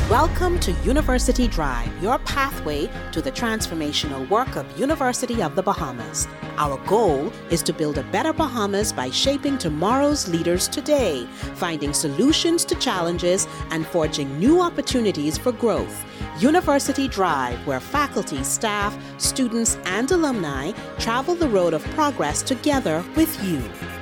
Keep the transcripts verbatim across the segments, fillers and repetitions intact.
Welcome to University Drive, your pathway to the transformational work of University of the Bahamas. Our goal is to build a better Bahamas by shaping tomorrow's leaders today, finding solutions to challenges, and forging new opportunities for growth. University Drive, where faculty, staff, students, and alumni travel the road of progress together with you.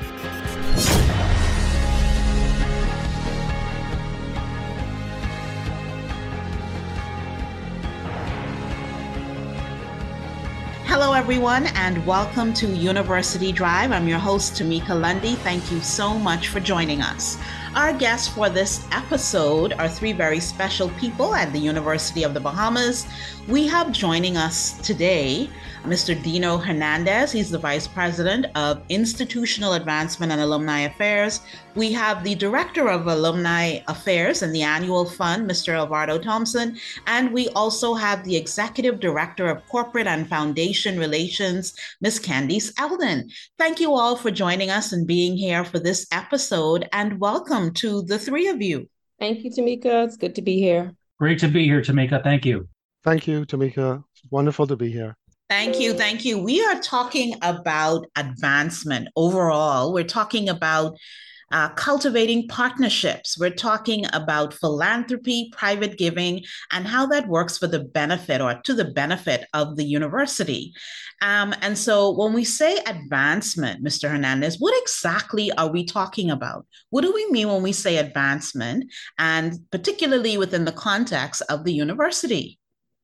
Hello, everyone, and welcome to University Drive. I'm your host, Tamika Lundy. Thank you so much for joining us. Our guests for this episode are three very special people at the University of the Bahamas. We have joining us today Mister Dino Hernandez. He's the Vice President of Institutional Advancement and Alumni Affairs. We have the Director of Alumni Affairs and the Annual Fund, Mister Alvarado Thompson. And we also have the Executive Director of Corporate and Foundation Relations, Miz Candice Eldon. Thank you all for joining us and being here for this episode, and welcome to the three of you. Thank you, Tamika. It's good to be here. Great to be here, Tamika. Thank you. Thank you, Tamika. It's wonderful to be here. Thank you. Thank you. We are talking about advancement overall. We're talking about uh, cultivating partnerships. We're talking about philanthropy, private giving, and how that works for the benefit or to the benefit of the university. Um, and so when we say advancement, Mister Hernandez, what exactly are we talking about? What do we mean when we say advancement, and particularly within the context of the university?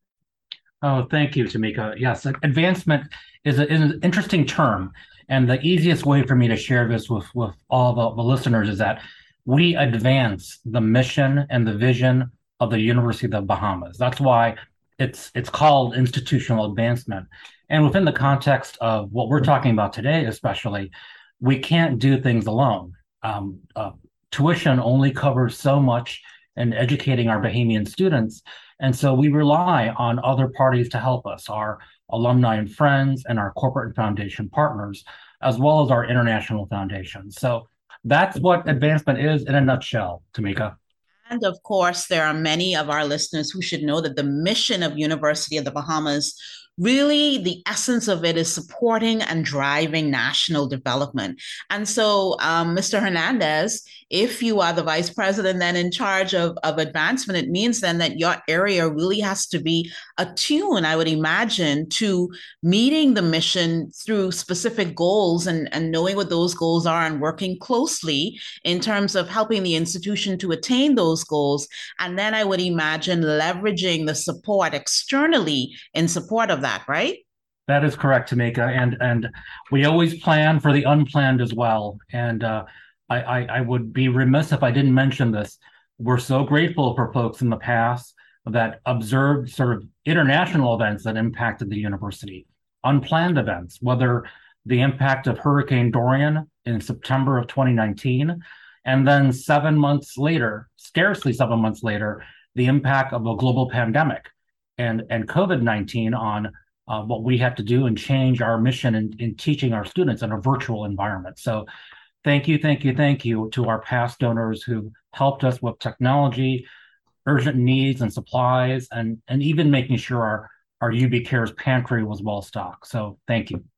Oh, thank you, Tamika. Yes, advancement is, a, is an interesting term. And the easiest way for me to share this with, with all the, the listeners is that we advance the mission and the vision of the University of the Bahamas. That's why it's it's called institutional advancement. And within the context of what we're talking about today, especially, we can't do things alone. Um, uh, tuition only covers so much in educating our Bahamian students. And so we rely on other parties to help us, our alumni and friends and our corporate and foundation partners, as well as our international foundations. So that's what advancement is in a nutshell, Tamika. And of course, there are many of our listeners who should know that the mission of University of the Bahamas, really the essence of it is supporting and driving national development. And so, um, Mister Hernandez, if you are the vice president then in charge of, of advancement, it means then that your area really has to be attuned, I would imagine, to meeting the mission through specific goals and, and knowing what those goals are and working closely in terms of helping the institution to attain those goals. And then I would imagine leveraging the support externally in support of that, right? That is correct, Tamika. And and we always plan for the unplanned as well. And uh, I, I, I would be remiss if I didn't mention this. We're so grateful for folks in the past that observed sort of international events that impacted the university, unplanned events, whether the impact of Hurricane Dorian in September of twenty nineteen, and then seven months later, scarcely seven months later, the impact of a global pandemic and, and COVID nineteen on uh, what we have to do and change our mission in, in teaching our students in a virtual environment. So thank you, thank you, thank you to our past donors who helped us with technology, urgent needs and supplies, and, and even making sure our, our U B Cares pantry was well stocked. So thank you.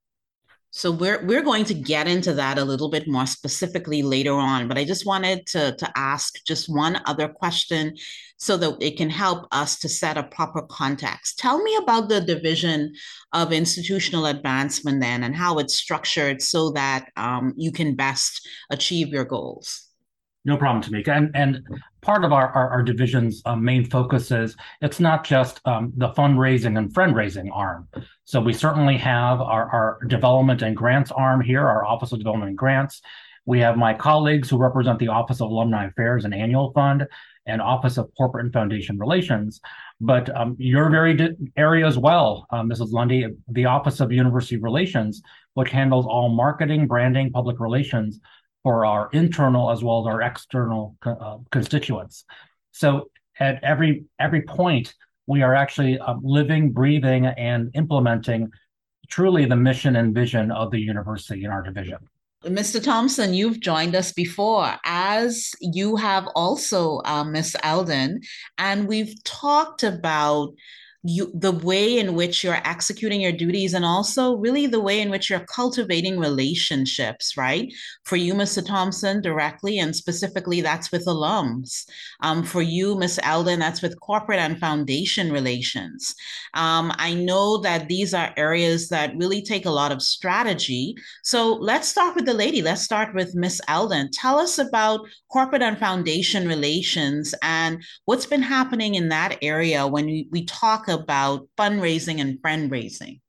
So we're we're going to get into that a little bit more specifically later on, but I just wanted to, to ask just one other question so that it can help us to set a proper context. Tell me about the division of institutional advancement then and how it's structured so that um, you can best achieve your goals. No problem, Tamika. And, and part of our, our, our division's uh, main focus is it's not just um, the fundraising and friend-raising arm. So we certainly have our, our development and grants arm here, our Office of Development and Grants. We have my colleagues who represent the Office of Alumni Affairs and Annual Fund and Office of Corporate and Foundation Relations. But um, your very di- area as well, uh, Missus Lundy, the Office of University Relations, which handles all marketing, branding, public relations for our internal as well as our external uh, constituents. So at every every point, we are actually uh, living, breathing, and implementing truly the mission and vision of the university in our division. Mister Thompson, you've joined us before, as you have also, uh, Miss Eldon, and we've talked about you, the way in which you're executing your duties, and also really the way in which you're cultivating relationships, right? For you, Mister Thompson, directly and specifically, that's with alums. Um, for you, Miss Eldon, that's with corporate and foundation relations. Um, I know that these are areas that really take a lot of strategy, so let's start with the lady. Let's start with Miss Eldon. Tell us about corporate and foundation relations and what's been happening in that area when we, we talk about fundraising and friend raising.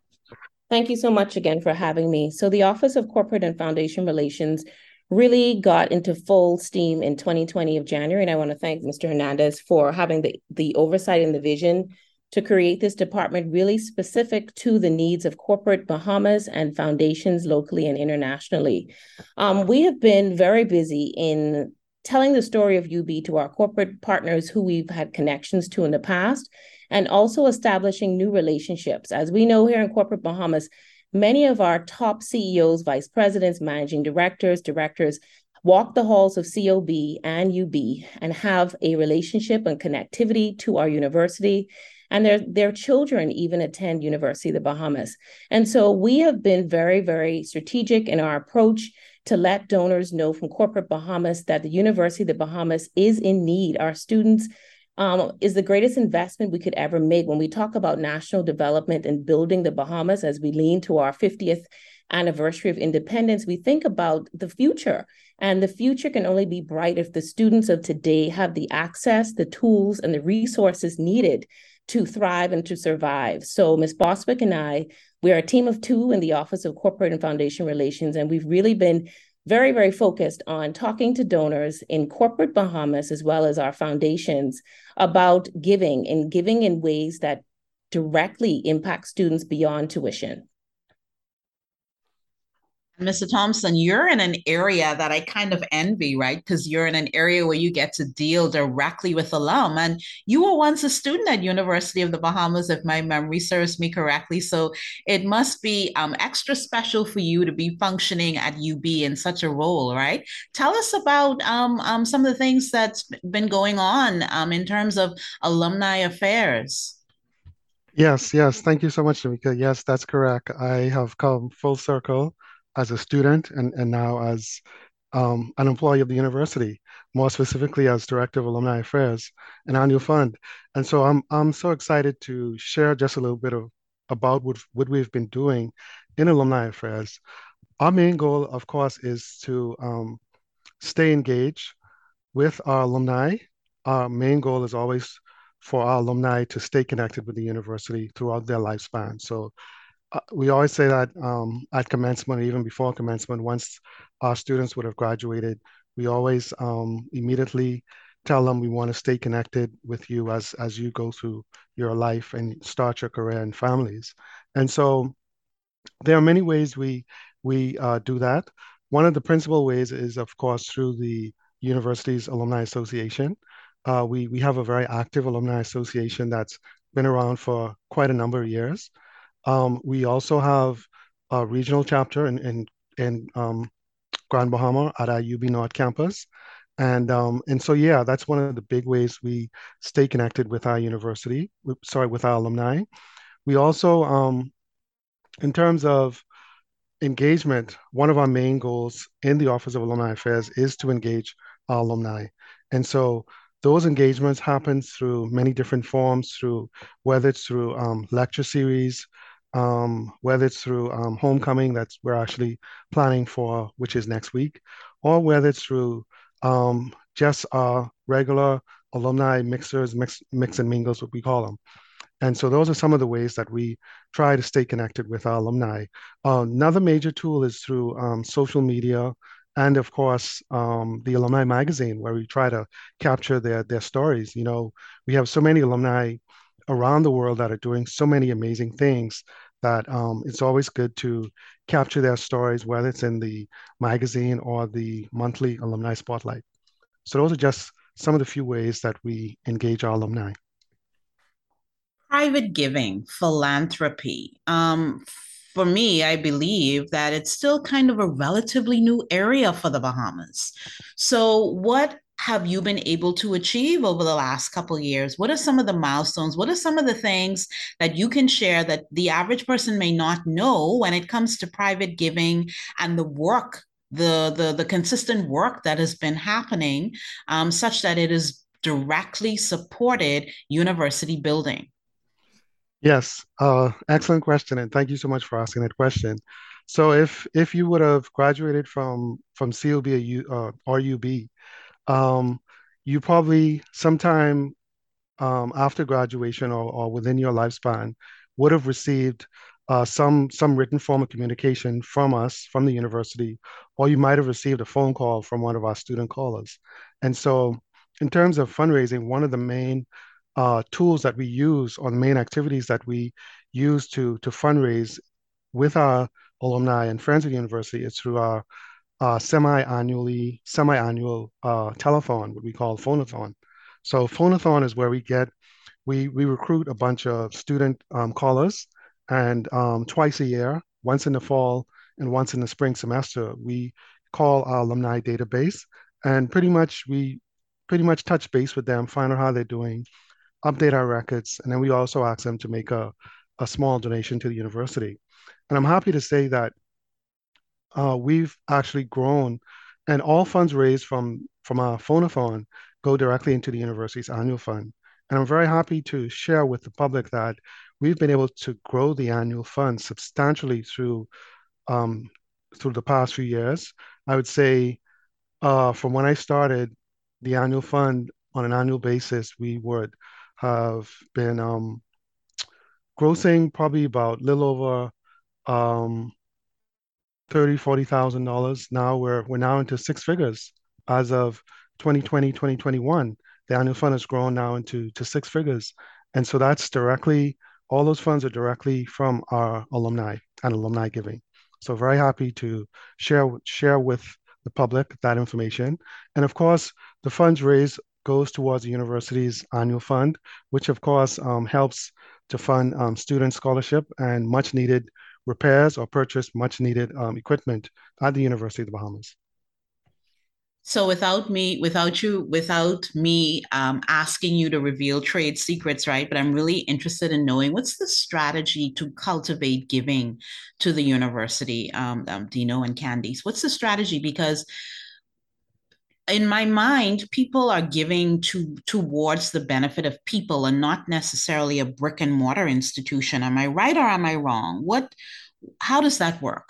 Thank you so much again for having me. So the Office of Corporate and Foundation Relations really got into full steam in twenty twenty of January. And I want to thank Mister Hernandez for having the, the oversight and the vision to create this department really specific to the needs of corporate Bahamas and foundations locally and internationally. Um, we have been very busy in telling the story of U B to our corporate partners who we've had connections to in the past, and also establishing new relationships. As we know here in corporate Bahamas, many of our top C E Os, vice presidents, managing directors, directors walk the halls of C O B and U B and have a relationship and connectivity to our university. And their, their children even attend University of the Bahamas. And so we have been very, very strategic in our approach to let donors know from corporate Bahamas that the University of the Bahamas is in need. Our students um, is the greatest investment we could ever make when we talk about national development and building the Bahamas as we lean to our fiftieth anniversary of independence. We think about the future, and the future can only be bright if the students of today have the access, the tools, and the resources needed to thrive and to survive. So Miz Bostwick and I, we are a team of two in the Office of Corporate and Foundation Relations, and we've really been very, very focused on talking to donors in corporate Bahamas as well as our foundations about giving and giving in ways that directly impact students beyond tuition. Mister Thompson, you're in an area that I kind of envy, right? Because you're in an area where you get to deal directly with alum. And you were once a student at University of the Bahamas, if my memory serves me correctly. So it must be um, extra special for you to be functioning at U B in such a role, right? Tell us about um, um, some of the things that's been going on um, in terms of alumni affairs. Yes, yes. Thank you so much, Tamika. Yes, that's correct. I have come full circle as a student and, and now as um, an employee of the university, more specifically as Director of Alumni Affairs and Annual Fund. And so I'm I'm so excited to share just a little bit of about what, what we've been doing in Alumni Affairs. Our main goal, of course, is to um, stay engaged with our alumni. Our main goal is always for our alumni to stay connected with the university throughout their lifespan. So uh, we always say that um, at commencement, or even before commencement, once our students would have graduated, we always um, immediately tell them we want to stay connected with you as as you go through your life and start your career and families. And so there are many ways we we uh, do that. One of the principal ways is, of course, through the university's alumni association. Uh, we we have a very active alumni association that's been around for quite a number of years. Um, we also have a regional chapter in in, in um, Grand Bahama at our U B North campus, and um, and so yeah, that's one of the big ways we stay connected with our university. Sorry, with our alumni. We also, um, in terms of engagement, one of our main goals in the Office of Alumni Affairs is to engage our alumni. And so those engagements happen through many different forms, through whether it's through um, lecture series, um, whether it's through um, homecoming that's we're actually planning for, which is next week, or whether it's through um, just our regular alumni mixers, mix, mix and mingles, what we call them. And so those are some of the ways that we try to stay connected with our alumni. Uh, another major tool is through um, social media and of course um, the alumni magazine where we try to capture their their stories. You know, we have so many alumni around the world that are doing so many amazing things that um, it's always good to capture their stories, whether it's in the magazine or the monthly alumni spotlight. So those are just some of the few ways that we engage our alumni. Private giving, philanthropy. Um, for me, I believe that it's still kind of a relatively new area for the Bahamas. So, what have you been able to achieve over the last couple of years? What are some of the milestones? What are some of the things that you can share that the average person may not know when it comes to private giving and the work, the the, the consistent work that has been happening, um, such that it has directly supported university building? Yes, uh, excellent question, and thank you so much for asking that question. So if if you would have graduated from from C O B or, U, uh, or U B, um, you probably sometime um, after graduation or, or within your lifespan would have received uh, some some written form of communication from us, from the university, or you might have received a phone call from one of our student callers. And so, in terms of fundraising, one of the main uh, tools that we use, or the main activities that we use to to fundraise with our alumni and friends of the university is through our uh, semi-annually, semi-annual uh, telethon, what we call phonathon. So phonathon is where we get we we recruit a bunch of student um, callers, and um, twice a year, once in the fall and once in the spring semester, we call our alumni database, and pretty much we pretty much touch base with them, find out how they're doing, update our records, and then we also ask them to make a a small donation to the university. And I'm happy to say that uh, we've actually grown, and all funds raised from from our phonathon go directly into the university's annual fund. And I'm very happy to share with the public that we've been able to grow the annual fund substantially through um, through the past few years. I would say uh, from when I started the annual fund on an annual basis, we would have been um, grossing probably about a little over um, thirty, forty thousand dollars. Now we're we're now into six figures as of twenty twenty, twenty twenty-one. The annual fund has grown now into to six figures. And so that's directly, all those funds are directly from our alumni and alumni giving. So very happy to share share with the public that information. And of course, the funds raised goes towards the university's annual fund, which of course um, helps to fund um, student scholarship and much needed repairs or purchase much needed um, equipment at the University of the Bahamas. So without me, without you, without me um, asking you to reveal trade secrets, right? But I'm really interested in knowing what's the strategy to cultivate giving to the university, um, um, Dino and Candice. What's the strategy? Because in my mind, people are giving to towards the benefit of people and not necessarily a brick and mortar institution. Am I right or am I wrong? What, how does that work?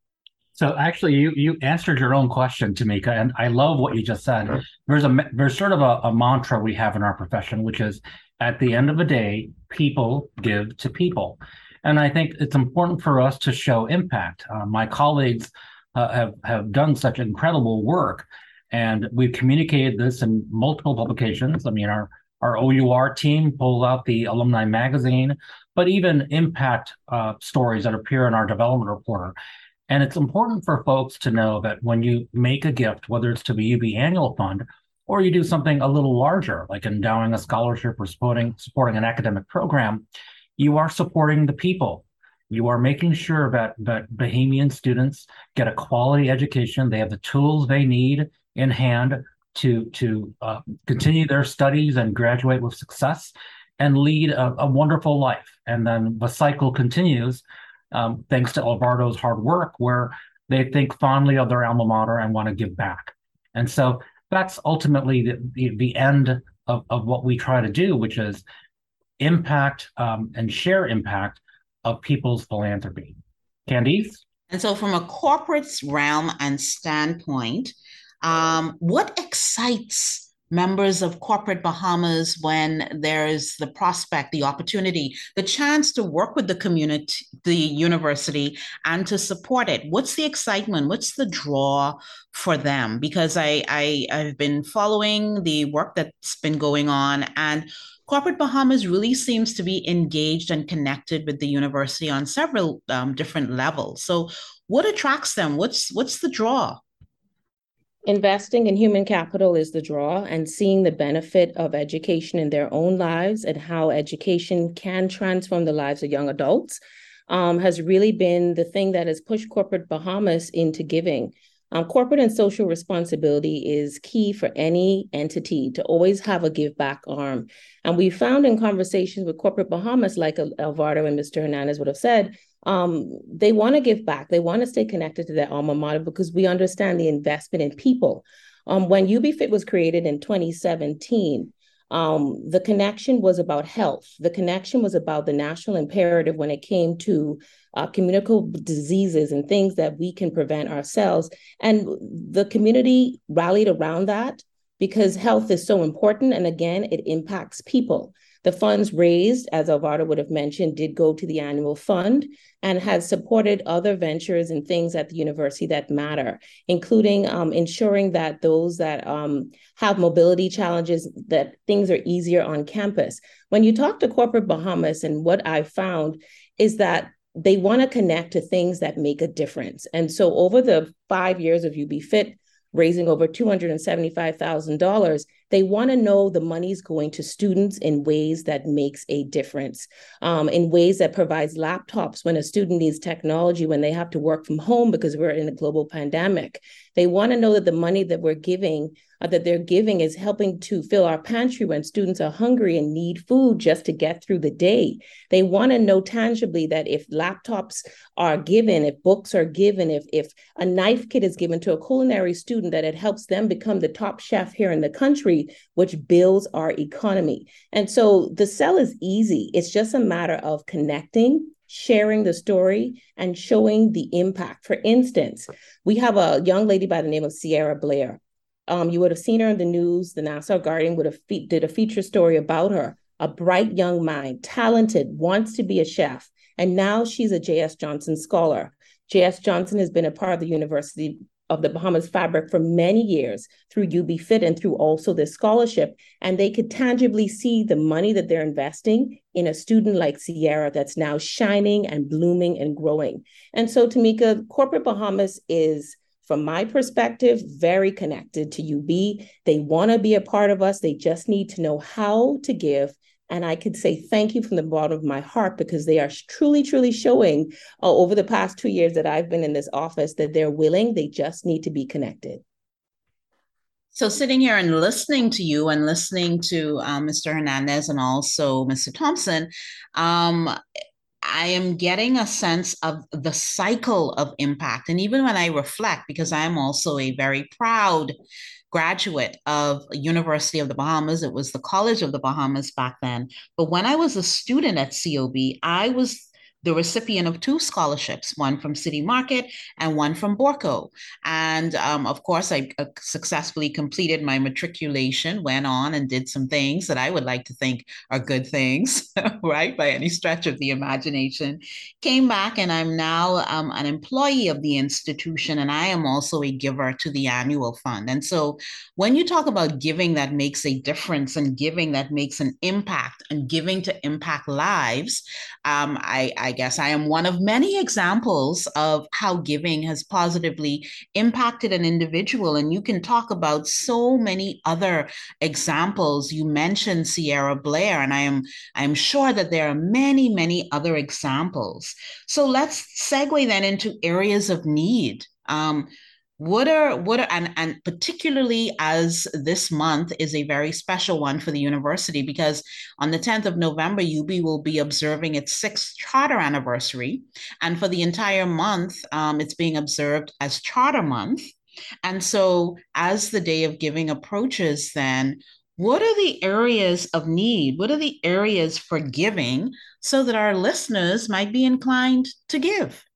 So actually, you you answered your own question, Tamika, and I love what you just said. There's a there's sort of a, a mantra we have in our profession, which is at the end of the day, people give to people, and I think it's important for us to show impact. Uh, my colleagues uh, have have done such incredible work, and we've communicated this in multiple publications. I mean, our our O U R team pulled out the alumni magazine, but even impact uh, stories that appear in our development reporter. And it's important for folks to know that when you make a gift, whether it's to the U B Annual Fund, or you do something a little larger, like endowing a scholarship or supporting, supporting an academic program, you are supporting the people. You are making sure that, that Bahamian students get a quality education. They have the tools they need in hand to, to uh, continue their studies and graduate with success and lead a, a wonderful life. And then the cycle continues. Um, thanks to Alvardo's hard work, where they think fondly of their alma mater and want to give back. And so that's ultimately the, the, the end of, of what we try to do, which is impact um, and share impact of people's philanthropy. Candice? And so from a corporate realm and standpoint, um, what excites members of corporate Bahamas when there's the prospect, the opportunity, the chance to work with the community, the university, and to support it? What's the excitement? What's the draw for them? Because I, I I've been following the work that's been going on, and corporate Bahamas really seems to be engaged and connected with the university on several um, different levels. So, what attracts them? What's what's the draw? Investing in human capital is the draw, and seeing the benefit of education in their own lives and how education can transform the lives of young adults um, has really been the thing that has pushed corporate Bahamas into giving. Um, corporate and social responsibility is key for any entity to always have a give back arm. And we found in conversations with corporate Bahamas, like Alvaro and Mister Hernandez would have said, um, they want to give back. They want to stay connected to their alma mater because we understand the investment in people. Um, when UbiFit was created in twenty seventeen, um, the connection was about health. The connection was about the national imperative when it came to uh, communicable diseases and things that we can prevent ourselves. And the community rallied around that because health is so important. And again, it impacts people. The funds raised, as Alvaro would have mentioned, did go to the annual fund and has supported other ventures and things at the university that matter, including um, ensuring that those that um, have mobility challenges, that things are easier on campus. When you talk to corporate Bahamas, and what I found is that they want to connect to things that make a difference. And so over the five years of UbiFit, raising over two hundred seventy-five thousand dollars, they want to know the money's going to students in ways that makes a difference, um, in ways that provides laptops when a student needs technology, when they have to work from home because we're in a global pandemic. They want to know that the money that we're giving, uh, that they're giving is helping to fill our pantry when students are hungry and need food just to get through the day. They want to know tangibly that if laptops are given, if books are given, if, if a knife kit is given to a culinary student, that it helps them become the top chef here in the country, which builds our economy. And so the sell is easy. It's just a matter of connecting, sharing the story, and showing the impact. For instance, we have a young lady by the name of Sierra Blair. Um, you would have seen her in the news. The Nassau Guardian would have fe- did a feature story about her. A bright young mind, talented, wants to be a chef. And now she's a J S Johnson scholar. J S Johnson has been a part of the University of the Bahamas fabric for many years through UbiFit and through also this scholarship. And they could tangibly see the money that they're investing in a student like Sierra that's now shining and blooming and growing. And so, Tamika, corporate Bahamas is, from my perspective, very connected to U B. They want to be a part of us. They just need to know how to give. And I could say thank you from the bottom of my heart, because they are truly, truly showing uh, over the past two years that I've been in this office that they're willing. They just need to be connected. So sitting here and listening to you and listening to um, Mister Hernandez and also Mister Thompson, um, I am getting a sense of the cycle of impact. And even when I reflect, because I'm also a very proud graduate of University of the Bahamas, it was the College of the Bahamas back then. But when I was a student at C O B, I was the recipient of two scholarships, one from City Market and one from Borco. And um, of course, I uh, successfully completed my matriculation, went on and did some things that I would like to think are good things, right, by any stretch of the imagination. Came back, and I'm now um, an employee of the institution, and I am also a giver to the annual fund. And so when you talk about giving that makes a difference and giving that makes an impact and giving to impact lives, um, I, I guess I am one of many examples of how giving has positively impacted an individual. And you can talk about so many other examples. You mentioned Sierra Blair, and I am I'm sure that there are many, many other examples. So let's segue then into areas of need. Um, what are what are and, and particularly as this month is a very special one for the university, because on the tenth of November, U B will be observing its sixth charter anniversary. And for the entire month, um, it's being observed as Charter Month. And so as the Day of Giving approaches, then what are the areas of need? What are the areas for giving so that our listeners might be inclined to give?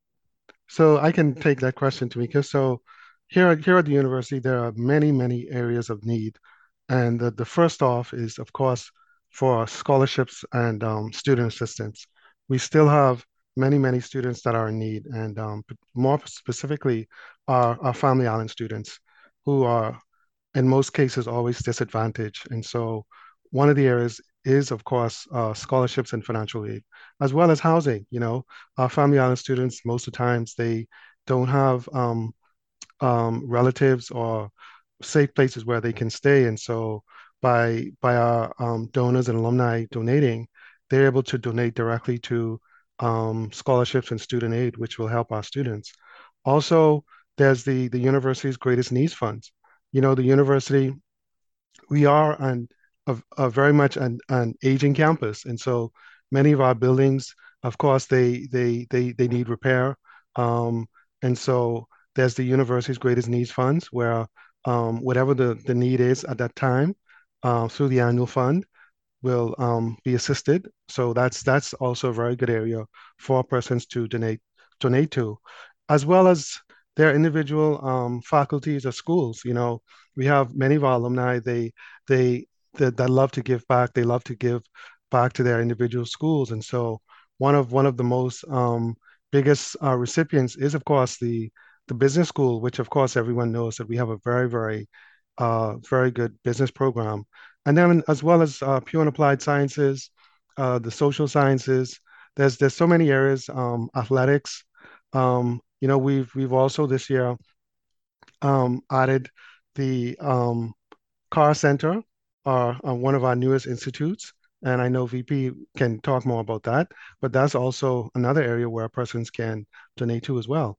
So I can take that question, Tamika. So here, here at the university, there are many, many areas of need. And the, the first off is, of course, for scholarships and um, student assistance. We still have many, many students that are in need, and um, more specifically, our, our Family Island students who are, in most cases, always disadvantaged. And so one of the areas is, of course, uh, scholarships and financial aid, as well as housing. You know, our Family Island students, most of the times, they don't have um, um, relatives or safe places where they can stay. And so by by our um, donors and alumni donating, they're able to donate directly to um, scholarships and student aid, which will help our students. Also, there's the the university's Greatest Needs Funds. You know, the university, we are an, a, a very much an, an aging campus, and so many of our buildings, of course, they they they they need repair, um, and so there's the university's Greatest Needs Funds, where um, whatever the the need is at that time, uh, through the annual fund, will um, be assisted. So that's that's also a very good area for persons to donate donate to, as well as their individual um, faculties or schools. You know, we have many of our alumni. They they they, they love to give back. They love to give back to their individual schools, and so one of one of the most um, biggest uh, recipients is, of course, the the business school, which of course everyone knows that we have a very very uh, very good business program, and then as well as uh, pure and applied sciences, uh, the social sciences. There's there's so many areas. Um, athletics. Um, you know, we've we've also this year um, added the um, Carr Center, uh, uh, one of our newest institutes, and I know V P can talk more about that. But that's also another area where persons can donate to as well.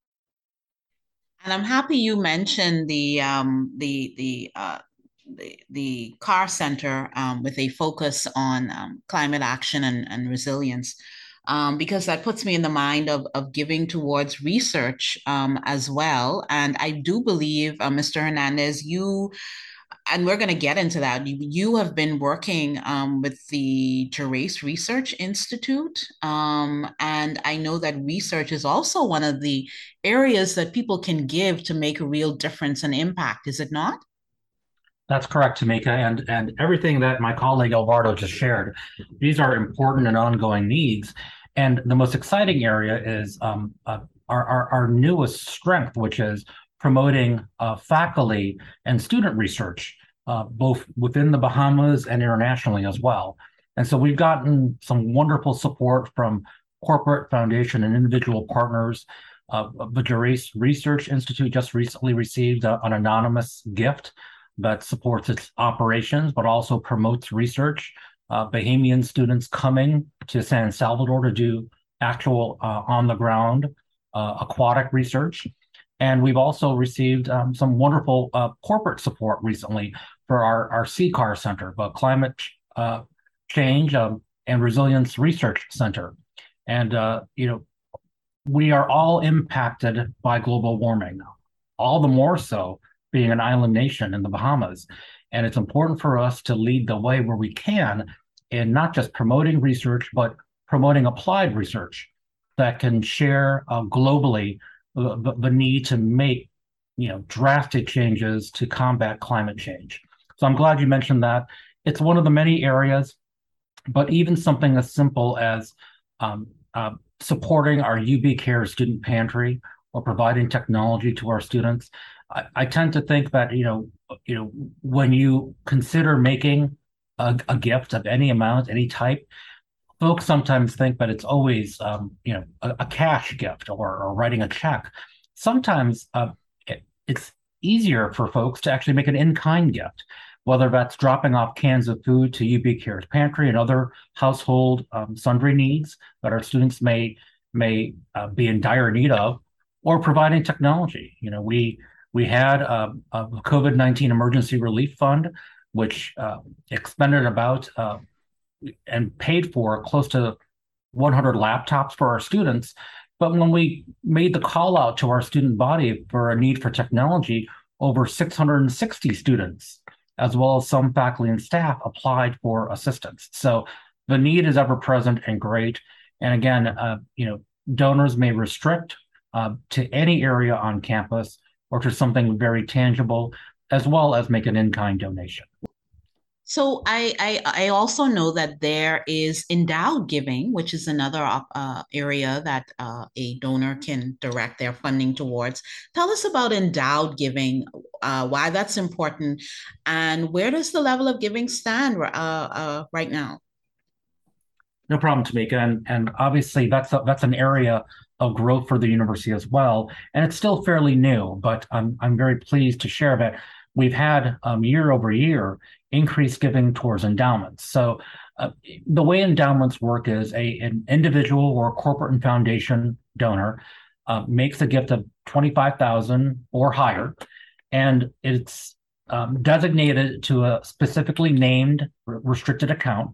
And I'm happy you mentioned the um, the the uh, the, the Carr Center um, with a focus on um, climate action and, and resilience, um, because that puts me in the mind of, of giving towards research um, as well. And I do believe, uh, Mister Hernandez, you, and we're going to get into that. You, you have been working um, with the Gerace Research Institute. Um, and I know that research is also one of the areas that people can give to make a real difference and impact, is it not? That's correct, Tamika, and and everything that my colleague Alvardo just shared. These are important and ongoing needs, and the most exciting area is um, uh, our, our our newest strength, which is promoting uh, faculty and student research, uh, both within the Bahamas and internationally as well. And so we've gotten some wonderful support from corporate, foundation, and individual partners. Uh, the Gerace Research Institute just recently received a, an anonymous gift that supports its operations, but also promotes research. Uh, Bahamian students coming to San Salvador to do actual uh, on-the-ground uh, aquatic research. And we've also received um, some wonderful uh, corporate support recently for our, our C CAR Center, the Climate uh, Change um, and Resilience Research Center. And, uh, you know, we are all impacted by global warming, all the more so being an island nation in the Bahamas. And it's important for us to lead the way where we can in not just promoting research, but promoting applied research that can share uh, globally the, the need to make, you know, drastic changes to combat climate change. So I'm glad you mentioned that. It's one of the many areas, but even something as simple as um, uh, supporting our U B Care student pantry or providing technology to our students. I, I tend to think that, you know, you know, when you consider making a, a gift of any amount, any type, folks sometimes think that it's always, um, you know, a, a cash gift or, or writing a check. Sometimes uh, it, it's easier for folks to actually make an in-kind gift, whether that's dropping off cans of food to U B Care's pantry and other household um, sundry needs that our students may may uh, be in dire need of, or providing technology. You know, we we had a, a COVID nineteen emergency relief fund, which uh, expended about uh, and paid for close to one hundred laptops for our students. But when we made the call out to our student body for a need for technology, over six hundred sixty students, as well as some faculty and staff, applied for assistance. So the need is ever present and great. And again, uh, you know, donors may restrict uh, to any area on campus or to something very tangible, as well as make an in-kind donation. So I, I I also know that there is endowed giving, which is another uh, area that uh, a donor can direct their funding towards. Tell us about endowed giving, uh, why that's important, and where does the level of giving stand uh, uh, right now? No problem, Tamika, and and obviously that's a, that's an area of growth for the university as well, and it's still fairly new. But I'm I'm very pleased to share that. We've had um, year over year increased giving towards endowments. So uh, Uh, the way endowments work is a an individual or corporate and foundation donor uh, makes a gift of twenty-five thousand dollars or higher, and it's um, designated to a specifically named restricted account.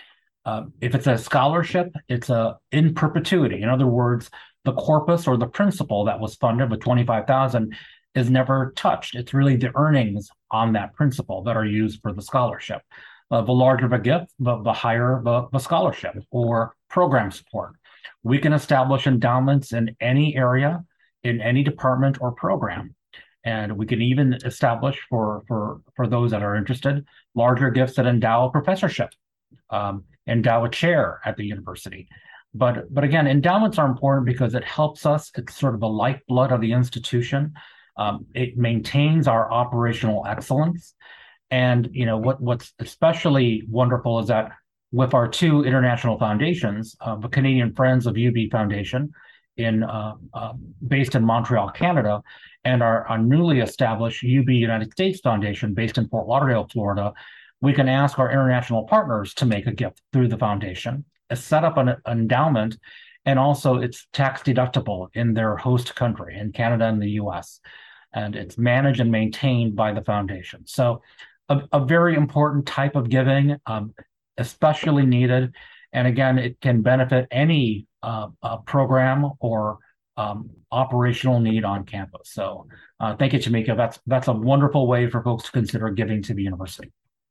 Uh, if it's a scholarship, it's a in perpetuity. In other words, the corpus or the principal that was funded with twenty-five thousand dollars is never touched. It's really the earnings on that principal that are used for the scholarship. Uh, the larger the gift, the, the higher the, the scholarship or program support. We can establish endowments in any area, in any department or program. And we can even establish for, for, for those that are interested, larger gifts that endow a professorship, um, endow a chair at the university. But, but again, endowments are important because it helps us. It's sort of the lifeblood of the institution. Um, it maintains our operational excellence. And you know what? What's especially wonderful is that with our two international foundations, uh, the Canadian Friends of U B Foundation, in uh, uh, based in Montreal, Canada, and our, our newly established U B United States Foundation, based in Fort Lauderdale, Florida, we can ask our international partners to make a gift through the foundation, set up an, an endowment, and also it's tax deductible in their host country, in Canada and the U S, and it's managed and maintained by the foundation. So. A, a very important type of giving, um, especially needed. And again, it can benefit any uh, uh, program or um, operational need on campus. So uh, thank you, Tamika. That's, that's a wonderful way for folks to consider giving to the university.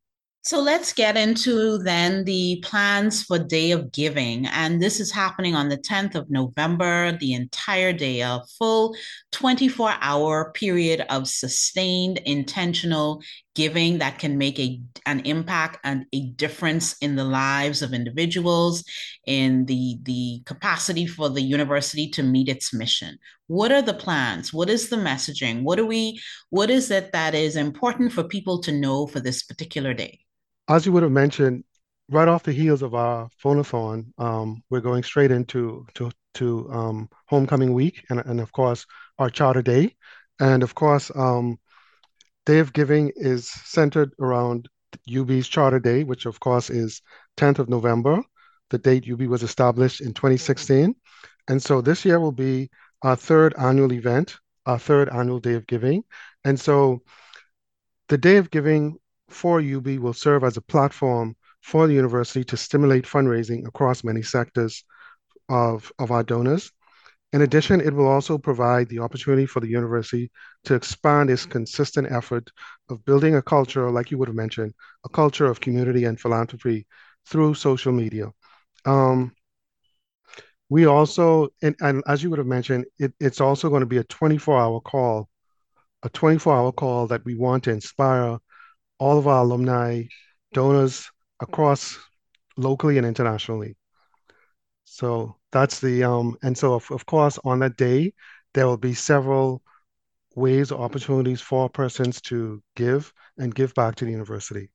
So let's get into then the plans for Day of Giving. And this is happening on the tenth of November, the entire day, a full twenty-four hour period of sustained, intentional giving that can make a, an impact and a difference in the lives of individuals, in the, the capacity for the university to meet its mission. What are the plans? What is the messaging? What do we, what is it that is important for people to know for this particular day? As you would have mentioned, right off the heels of our phonathon, um, we're going straight into to to um, homecoming week, and and of course our Charter Day, and of course um, Day of Giving is centered around U B's Charter Day, which of course is tenth of November, the date U B was established in twenty sixteen, and so this year will be our third annual event, our third annual Day of Giving, and so the Day of Giving for U B will serve as a platform for the university to stimulate fundraising across many sectors of, of our donors. In addition, it will also provide the opportunity for the university to expand its consistent effort of building a culture, like you would have mentioned, a culture of community and philanthropy through social media. Um, we also, and, and as you would have mentioned, it, it's also going to be a twenty-four hour call, a twenty-four hour call that we want to inspire all of our alumni, donors across locally and internationally. So that's the, um, and so of, of course, on that day, there will be several ways or opportunities for persons to give and give back to the university.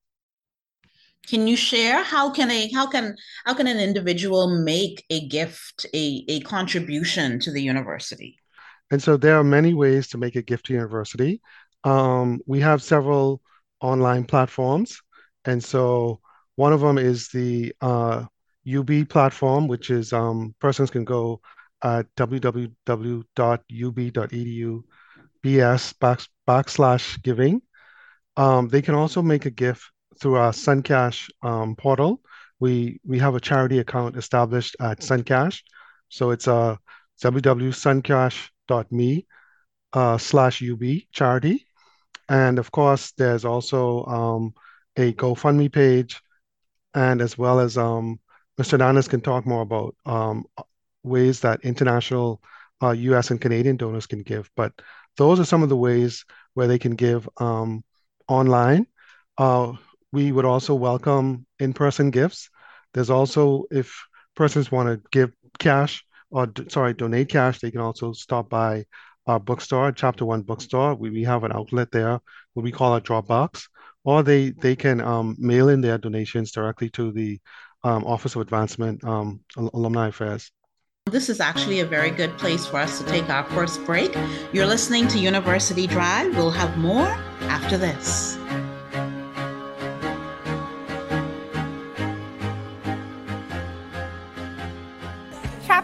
Can you share how can a how can how can an individual make a gift, a, a contribution to the university? And so there are many ways to make a gift to university. Um, we have several online platforms. And so one of them is the uh, U B platform, which is um, persons can go at w w w dot u b dot e d u b s back, backslash giving. Um, they can also make a gift through our Suncash um, portal. We we have a charity account established at Suncash. So it's uh, w w w dot suncash dot m e uh, slash U B charity. And of course, there's also um, a GoFundMe page, and as well as um, Mister Hernandez can talk more about um, ways that international uh, U S and Canadian donors can give. But those are some of the ways where they can give um, online. Uh, we would also welcome in-person gifts. There's also, if persons want to give cash or, sorry, donate cash, they can also stop by our bookstore, Chapter One Bookstore. We, we have an outlet there, what we call a drop box, or they they can um, mail in their donations directly to the um, Office of Advancement um, Alumni Affairs. This is actually a very good place for us to take our first break. You're listening to University Drive. We'll have more after this.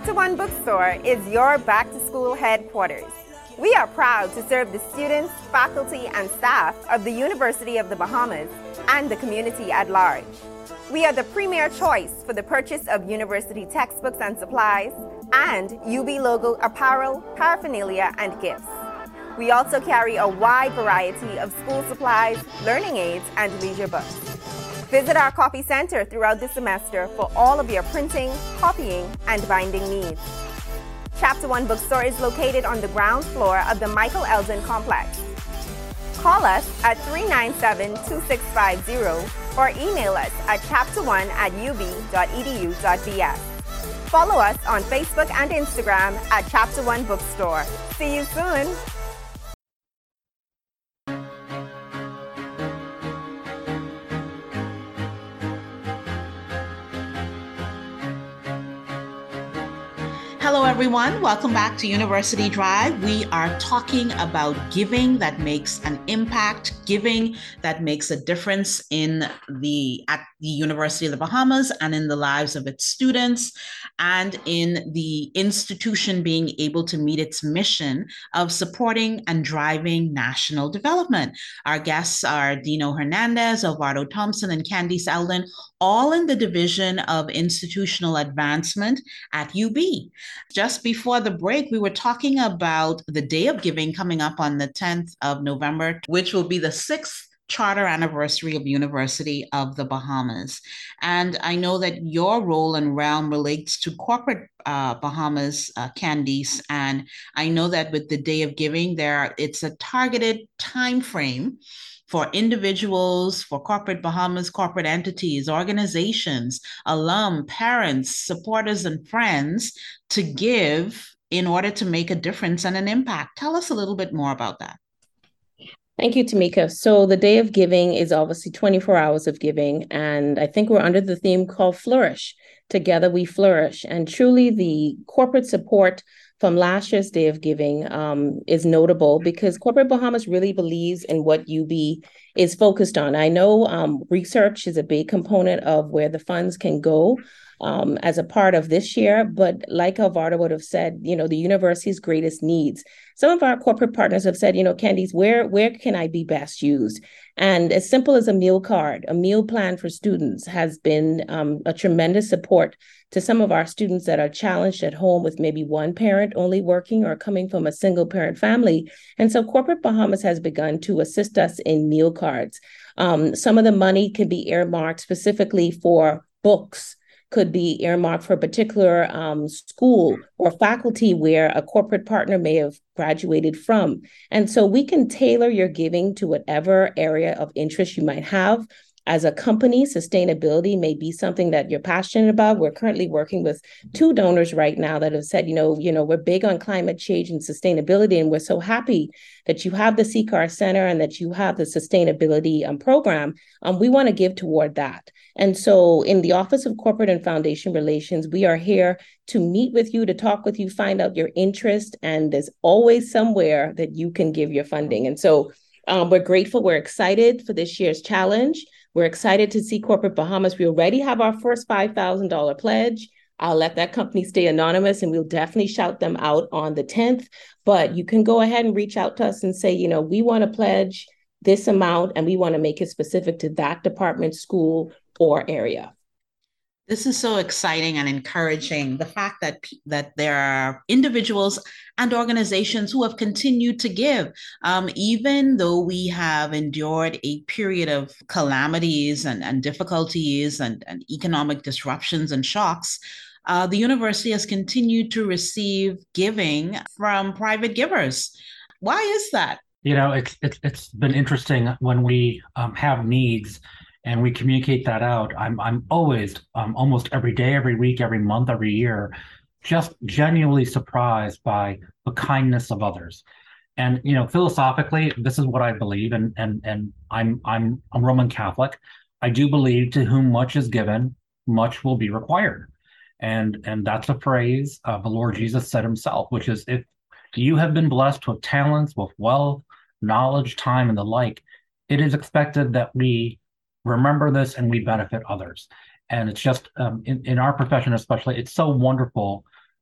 Chapter One Bookstore is your back-to-school headquarters. We are proud to serve the students, faculty, and staff of the University of the Bahamas and the community at large. We are the premier choice for the purchase of university textbooks and supplies, and U B logo apparel, paraphernalia, and gifts. We also carry a wide variety of school supplies, learning aids, and leisure books. Visit our copy center throughout the semester for all of your printing, copying, and binding needs. Chapter One Bookstore is located on the ground floor of the Michael Eldon Complex. Call us at three nine seven, two six five zero or email us at chapter one at u b dot e d u dot b s. Follow us on Facebook and Instagram at Chapter One Bookstore. See you soon! Hello, everyone. Welcome back to University Drive. We are talking about giving that makes an impact, giving that makes a difference in the at the University of the Bahamas and in the lives of its students, and in the institution being able to meet its mission of supporting and driving national development. Our guests are Dino Hernandez, Alvaro Thompson, and Candice Eldon, all in the Division of Institutional Advancement at U B. Just before the break, we were talking about the Day of Giving coming up on the tenth of November, which will be the sixth charter anniversary of University of the Bahamas. And I know that your role and realm relates to corporate uh, Bahamas, uh, Candice. And I know that with the Day of Giving, there it's a targeted time frame for individuals, for corporate Bahamas, corporate entities, organizations, alum, parents, supporters, and friends to give in order to make a difference and an impact. Tell us a little bit more about that. Thank you, Tamika. So the Day of Giving is obviously twenty-four hours of giving, and I think we're under the theme called Flourish. Together we flourish. And truly the corporate support from last year's Day of Giving um, is notable because Corporate Bahamas really believes in what U B is focused on. I know um, research is a big component of where the funds can go um, as a part of this year, but like Alvaro would have said, you know, the university's greatest needs. Some of our corporate partners have said, you know, Candice, where, where can I be best used? And as simple as a meal card, a meal plan for students has been um, a tremendous support to some of our students that are challenged at home with maybe one parent only working or coming from a single parent family. And so Corporate Bahamas has begun to assist us in meal cards. Um, some of the money can be earmarked specifically for books, could be earmarked for a particular um, school or faculty where a corporate partner may have graduated from. And so we can tailor your giving to whatever area of interest you might have. As a company, sustainability may be something that you're passionate about. We're currently working with two donors right now that have said, you know, you know, we're big on climate change and sustainability, and we're so happy that you have the C C A R Center and that you have the sustainability um, program. Um, we want to give toward that. And so in the Office of Corporate and Foundation Relations, we are here to meet with you, to talk with you, find out your interest, and there's always somewhere that you can give your funding. And so um, we're grateful, we're excited for this year's challenge. We're excited to see Corporate Bahamas. We already have our first five thousand dollars pledge. I'll let that company stay anonymous and we'll definitely shout them out on the tenth. But you can go ahead and reach out to us and say, you know, we want to pledge this amount and we want to make it specific to that department, school, or area. This is so exciting and encouraging. The fact that that there are individuals and organizations who have continued to give, um, even though we have endured a period of calamities and, and difficulties and, and economic disruptions and shocks. Uh, the university has continued to receive giving from private givers. Why is that? You know, it's it's it's been interesting when we um, have needs. And we communicate that out. I'm I'm always um, almost every day, every week, every month, every year, just genuinely surprised by the kindness of others. And you know, philosophically, this is what I believe, and and and I'm I'm a Roman Catholic. I do believe to whom much is given, much will be required, and and that's a phrase uh, the Lord Jesus said himself, which is if you have been blessed with talents, with wealth, knowledge, time, and the like, it is expected that we remember this and we benefit others. And it's just um, in, in our profession especially, it's so wonderful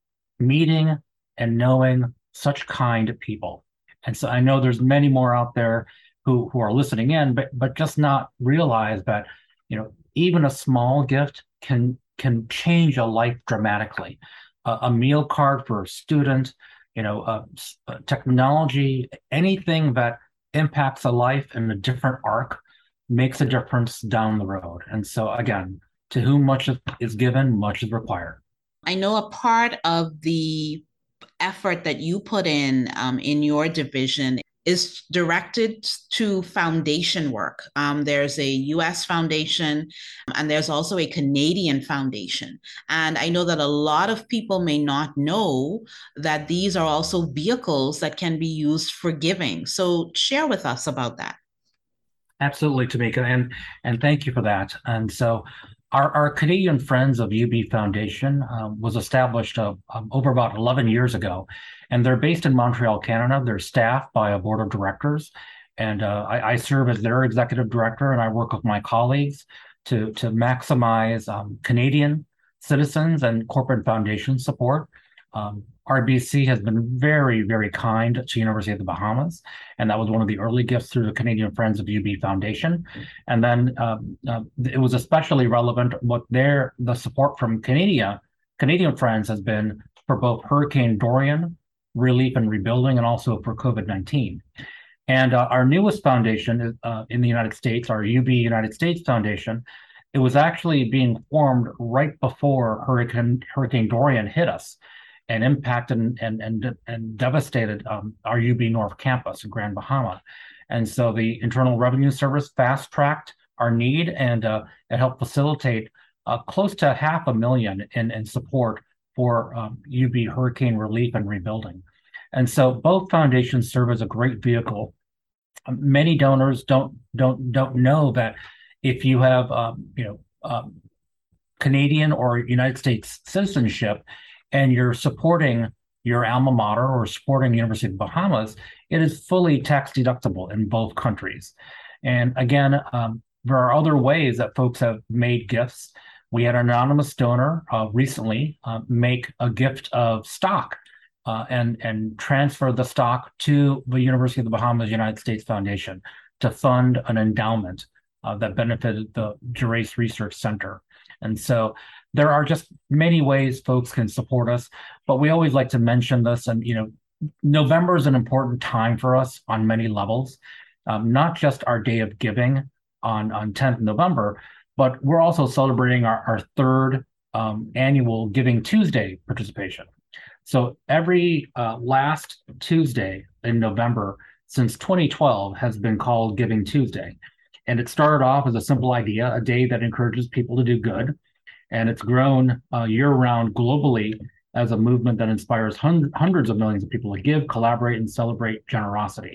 meeting and knowing such kind people. And so I know there's many more out there who, who are listening in, but but just not realize that, you know, even a small gift can can change a life dramatically. Uh, a meal card for a student, you know, uh, technology, anything that impacts a life in a different arc makes a difference down the road. And so again, to whom much is given, much is required. I know a part of the effort that you put in um, in your division is directed to foundation work. Um, there's a U S foundation and there's also a Canadian foundation. And I know that a lot of people may not know that these are also vehicles that can be used for giving. So share with us about that. Absolutely, Tamika, and and thank you for that. And so our, our Canadian Friends of U B Foundation um, was established uh, um, over about eleven years ago, and they're based in Montreal, Canada. They're staffed by a board of directors, and uh, I, I serve as their executive director, and I work with my colleagues to, to maximize um, Canadian citizens and corporate foundation support. Um, R B C has been very, very kind to University of the Bahamas, and that was one of the early gifts through the Canadian Friends of U B Foundation. And then um, uh, it was especially relevant what their the support from Canada, Canadian Friends has been for both Hurricane Dorian relief and rebuilding, and also for COVID nineteen. And uh, our newest foundation is, uh, in the United States, our U B United States Foundation. It was actually being formed right before Hurricane Hurricane Dorian hit us and impacted and and and, and devastated um, our U B North campus in Grand Bahama. And so the Internal Revenue Service fast-tracked our need, and uh, it helped facilitate uh, close to half a million in, in support for um, U B hurricane relief and rebuilding. And so both foundations serve as a great vehicle. Um, many donors don't don't don't know that if you have um, you know um, Canadian or United States citizenship, and you're supporting your alma mater or supporting the University of the Bahamas, it is fully tax deductible in both countries. And again, um, there are other ways that folks have made gifts. We had an anonymous donor uh, recently uh, make a gift of stock uh, and, and transfer the stock to the University of the Bahamas United States Foundation to fund an endowment uh, that benefited the Gerace Research Center. And so there are just many ways folks can support us, but we always like to mention this. And, you know, November is an important time for us on many levels, um, not just our day of giving on, on tenth of November, but we're also celebrating our, our third um, annual Giving Tuesday participation. So every uh, last Tuesday in November since twenty twelve has been called Giving Tuesday. And it started off as a simple idea, a day that encourages people to do good. And it's grown uh, year-round globally as a movement that inspires hun- hundreds of millions of people to give, collaborate, and celebrate generosity.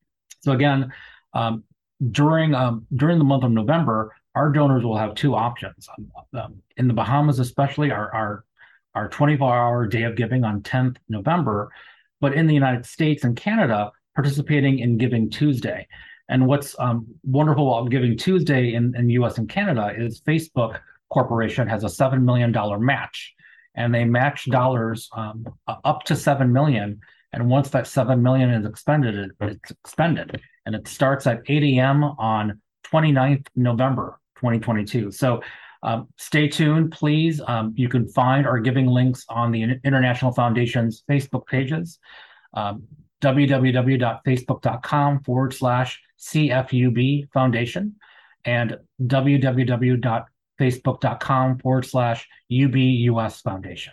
So again, um, during um, during the month of November, our donors will have two options. Um, in the Bahamas especially, our, our, our twenty-four hour day of giving on tenth November, but in the United States and Canada, participating in Giving Tuesday. And what's um, wonderful about Giving Tuesday in, in the U S and Canada is Facebook Corporation has a seven million dollars match, and they match dollars um, up to seven million dollars. And once that seven million dollars is expended, it's expended. And it starts at eight a.m. on twenty-ninth of November, twenty twenty-two. So um, stay tuned, please. Um, you can find our giving links on the International Foundation's Facebook pages, um, www.facebook.com forward slash CFUB Foundation, and www.facebook.com forward slash UBUS Foundation.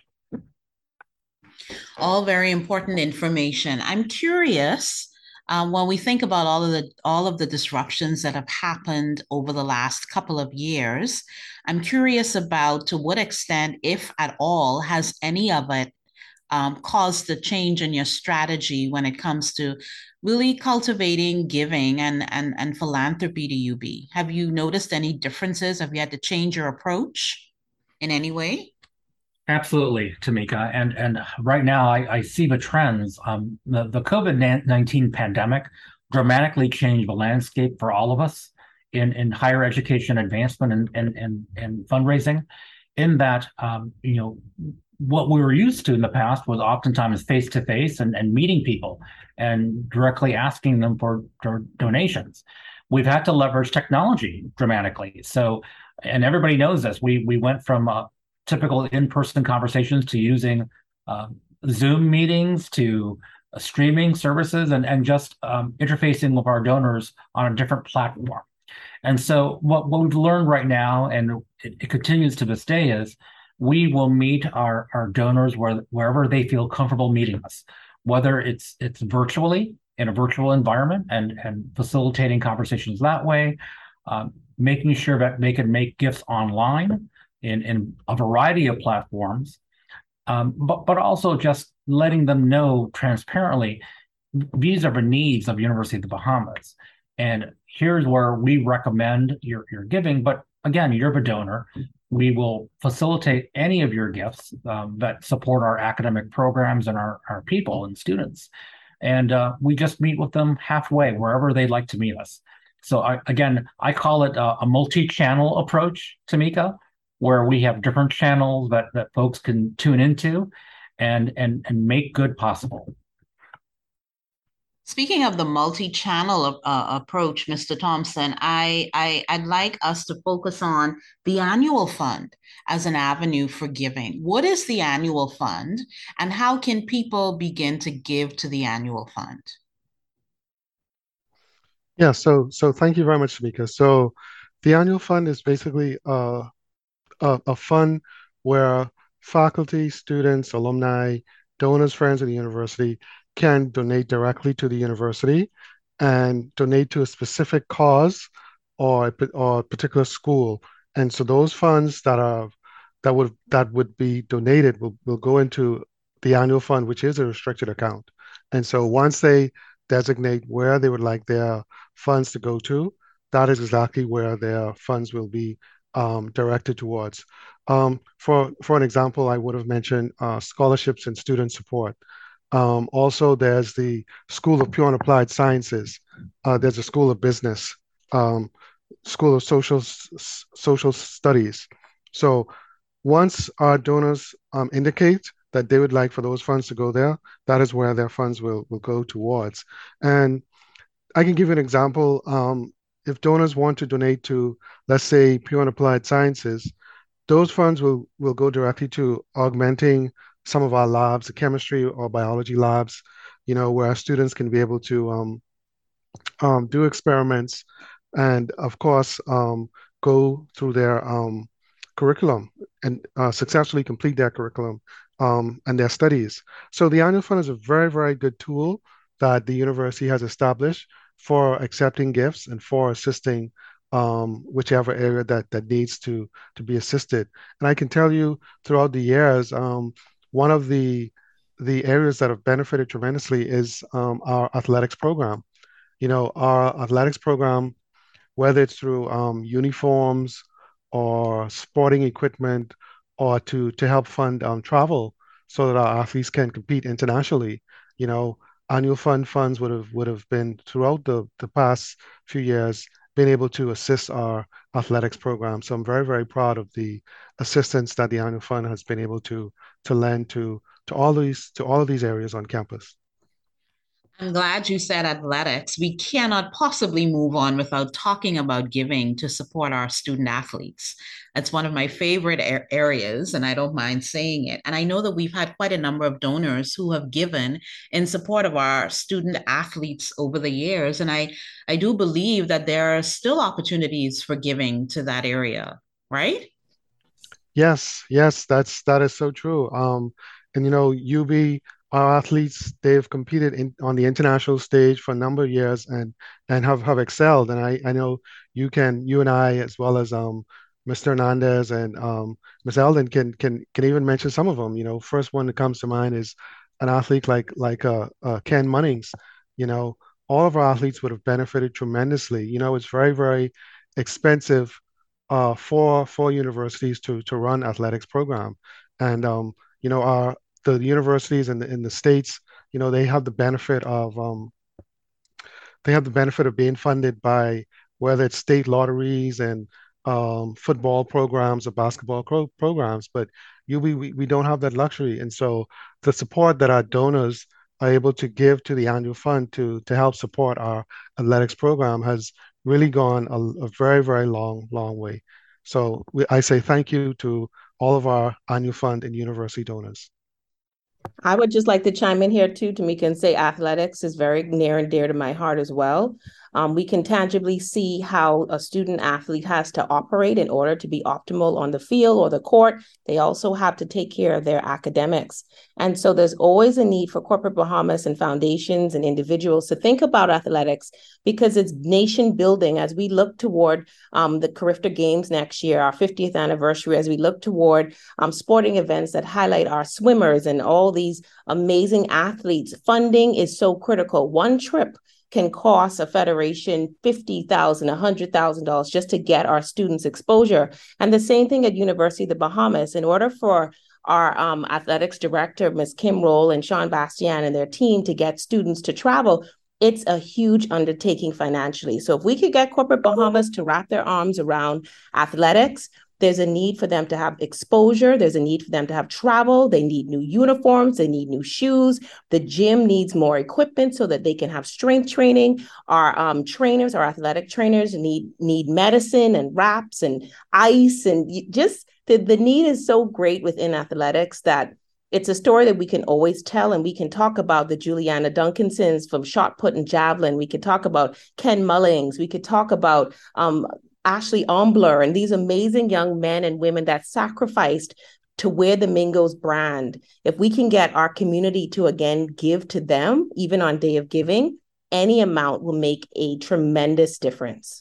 All very important information. I'm curious, um, when we think about all of the all of the disruptions that have happened over the last couple of years, I'm curious about to what extent, if at all, has any of it um, caused a change in your strategy when it comes to really cultivating giving and, and, and philanthropy to U B? Have you noticed any differences? Have you had to change your approach in any way? Absolutely, Tamika. And and right now, I, I see the trends. Um, the, the COVID nineteen pandemic dramatically changed the landscape for all of us in, in higher education advancement and, and, and, and fundraising, in that, um, you know, what we were used to in the past was oftentimes face to face and and meeting people and directly asking them for, for donations. We've had to leverage technology dramatically. So, and everybody knows this. We we went from uh, typical in-person conversations to using uh, Zoom meetings to uh, streaming services and and just um, interfacing with our donors on a different platform. And so, what, what we've learned right now, and it, it continues to this day, is we will meet our, our donors where, wherever they feel comfortable meeting us, whether it's it's virtually in a virtual environment and, and facilitating conversations that way, um, making sure that they can make gifts online in, in a variety of platforms, um, but, but also just letting them know transparently, these are the needs of University of the Bahamas. And here's where we recommend your, your giving, but again, you're the donor. We will facilitate any of your gifts um, that support our academic programs and our, our people and students. And uh, we just meet with them halfway, wherever they'd like to meet us. So I, again, I call it a, a multi-channel approach, Tamika, where we have different channels that, that folks can tune into and, and, and make good possible. Speaking of the multi-channel uh, approach, Mister Thompson, I, I, I'd like us to focus on the annual fund as an avenue for giving. What is the annual fund, and how can people begin to give to the annual fund? Yeah, so so thank you very much, Tamika. So the annual fund is basically uh, a, a fund where faculty, students, alumni, donors, friends of the university can donate directly to the university and donate to a specific cause or a, or a particular school. And so those funds that are that would that would be donated will, will go into the annual fund, which is a restricted account. And so once they designate where they would like their funds to go to, that is exactly where their funds will be um, directed towards. Um, for for an example, I would have mentioned uh, scholarships and student support. Um, also, there's the School of Pure and Applied Sciences. Uh, there's a School of Business, um, School of Social Social Studies. So once our donors um, indicate that they would like for those funds to go there, that is where their funds will, will go towards. And I can give you an example. Um, if donors want to donate to, let's say, Pure and Applied Sciences, those funds will, will go directly to augmenting some of our labs, the chemistry or biology labs, you know, where our students can be able to um, um, do experiments and, of course, um, go through their um, curriculum and uh, successfully complete their curriculum um, and their studies. So the annual fund is a very, very good tool that the university has established for accepting gifts and for assisting um, whichever area that that needs to to be assisted. And I can tell you throughout the years, um, one of the the areas that have benefited tremendously is um, our athletics program. You know, our athletics program, whether it's through um, uniforms or sporting equipment or to to help fund um, travel so that our athletes can compete internationally. You know, annual fund funds would have would have been throughout the the past few years been able to assist our athletics program. So I'm very, very proud of the assistance that the annual fund has been able to to lend to to all these to all of these areas on campus. I'm glad you said athletics. We cannot possibly move on without talking about giving to support our student athletes. That's one of my favorite a- areas, and I don't mind saying it. And I know that we've had quite a number of donors who have given in support of our student athletes over the years. And I, I do believe that there are still opportunities for giving to that area, right? Yes, yes, that's that is so true. Um, and you know, U B, our athletes, they've competed in on the international stage for a number of years and and have have excelled. And I I know you can you and I as well as um Mister Hernandez and um Miss Eldon can can can even mention some of them. You know, first one that comes to mind is an athlete like like uh, uh Ken Munnings. You know, all of our athletes would have benefited tremendously. You know, it's very, very expensive uh, for for universities to to run athletics program, and um, you know our the universities in the in the states, you know, they have the benefit of um, they have the benefit of being funded by whether it's state lotteries and um, football programs or basketball pro- programs, but you we, we we don't have that luxury. And so the support that our donors are able to give to the annual fund to to help support our athletics program has really gone a, a very, very long, long way. So we, I say thank you to all of our annual fund and university donors. I would just like to chime in here too, Tamika, and say athletics is very near and dear to my heart as well. Um, we can tangibly see how a student athlete has to operate in order to be optimal on the field or the court. They also have to take care of their academics. And so there's always a need for corporate Bahamas and foundations and individuals to think about athletics because it's nation building as we look toward um, the Carifta Games next year, our fiftieth anniversary, as we look toward um, sporting events that highlight our swimmers and all these amazing athletes. Funding is so critical. One trip can cost a federation fifty thousand dollars, one hundred thousand dollars just to get our students exposure. And the same thing at University of the Bahamas. In order for our um, athletics director, Miz Kim Roll and Sean Bastian and their team to get students to travel, it's a huge undertaking financially. So if we could get corporate Bahamas to wrap their arms around athletics, there's a need for them to have exposure. There's a need for them to have travel. They need new uniforms. They need new shoes. The gym needs more equipment so that they can have strength training. Our um, trainers, our athletic trainers need, need medicine and wraps and ice. And just the, the need is so great within athletics that it's a story that we can always tell, and we can talk about the Juliana Duncansons from shot put and javelin. We could talk about Ken Mullings. We could talk about um, Ashley Ombler and these amazing young men and women that sacrificed to wear the Mingos brand. If we can get our community to again give to them, even on Day of Giving, any amount will make a tremendous difference.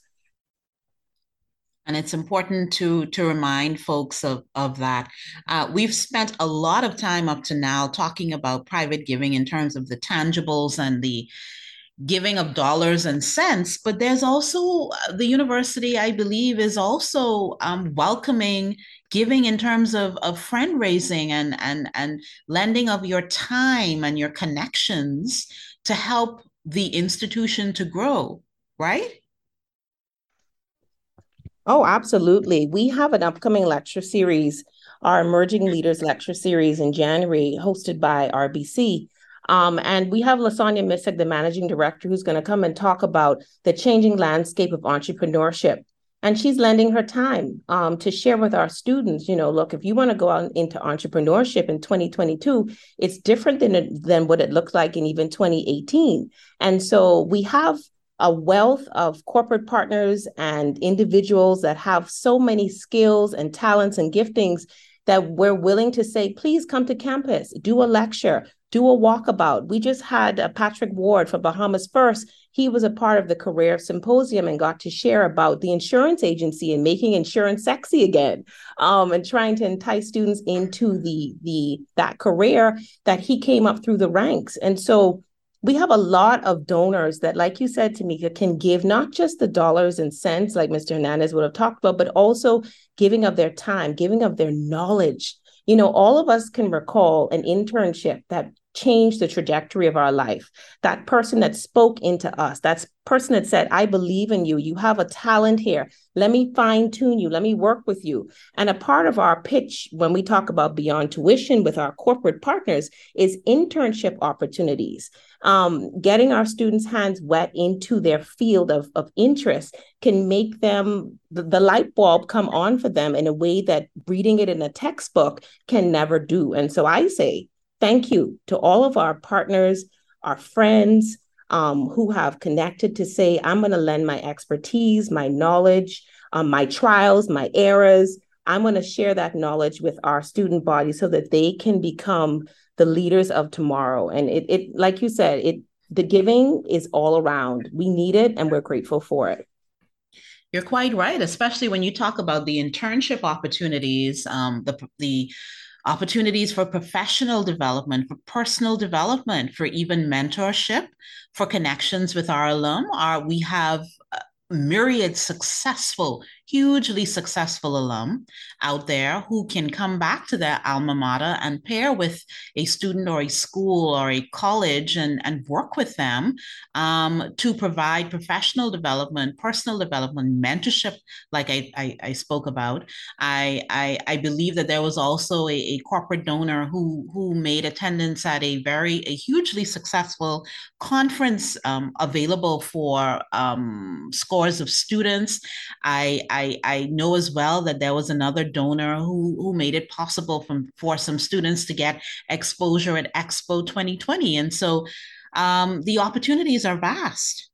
And it's important to to remind folks of, of that. Uh, we've spent a lot of time up to now talking about private giving in terms of the tangibles and the giving of dollars and cents, but there's also the university, I believe, is also um, welcoming giving in terms of, of friend raising and, and, and lending of your time and your connections to help the institution to grow, right? Oh, absolutely. We have an upcoming lecture series, our Emerging Leaders Lecture Series in January, hosted by R B C. Um, and we have Lasanya Missick, the managing director, who's going to come and talk about the changing landscape of entrepreneurship. And she's lending her time um, to share with our students, you know, look, if you want to go out into entrepreneurship in twenty twenty-two, it's different than, than what it looked like in even twenty eighteen. And so we have a wealth of corporate partners and individuals that have so many skills and talents and giftings that we're willing to say, please come to campus, do a lecture, do a walkabout. We just had uh, Patrick Ward from Bahamas First. He was a part of the career symposium and got to share about the insurance agency and making insurance sexy again, um, and trying to entice students into the, the that career that he came up through the ranks. And so we have a lot of donors that, like you said, Tamika, can give not just the dollars and cents like Mister Hernandez would have talked about, but also giving of their time, giving of their knowledge. You know, all of us can recall an internship that changed the trajectory of our life. That person that spoke into us, that person that said, I believe in you. You have a talent here. Let me fine tune you. Let me work with you. And a part of our pitch when we talk about beyond tuition with our corporate partners is internship opportunities. Um, getting our students' hands wet into their field of, of interest can make them, the, the light bulb come on for them in a way that reading it in a textbook can never do. And so I say, thank you to all of our partners, our friends um, who have connected to say, I'm going to lend my expertise, my knowledge, um, my trials, my errors. I'm going to share that knowledge with our student body so that they can become the leaders of tomorrow. And it, it, like you said, it, the giving is all around. We need it and we're grateful for it. You're quite right, especially when you talk about the internship opportunities, um, the, the opportunities for professional development, for personal development, for even mentorship, for connections with our alum. Our, we have myriad successful hugely successful alum out there who can come back to their alma mater and pair with a student or a school or a college and, and work with them um, to provide professional development, personal development, mentorship, like I, I, I spoke about. I, I, I believe that there was also a, a corporate donor who, who made attendance at a very, a hugely successful conference um, available for um, scores of students. I, I, I know as well that there was another donor who, who made it possible from, for some students to get exposure at Expo twenty twenty. And so um, the opportunities are vast.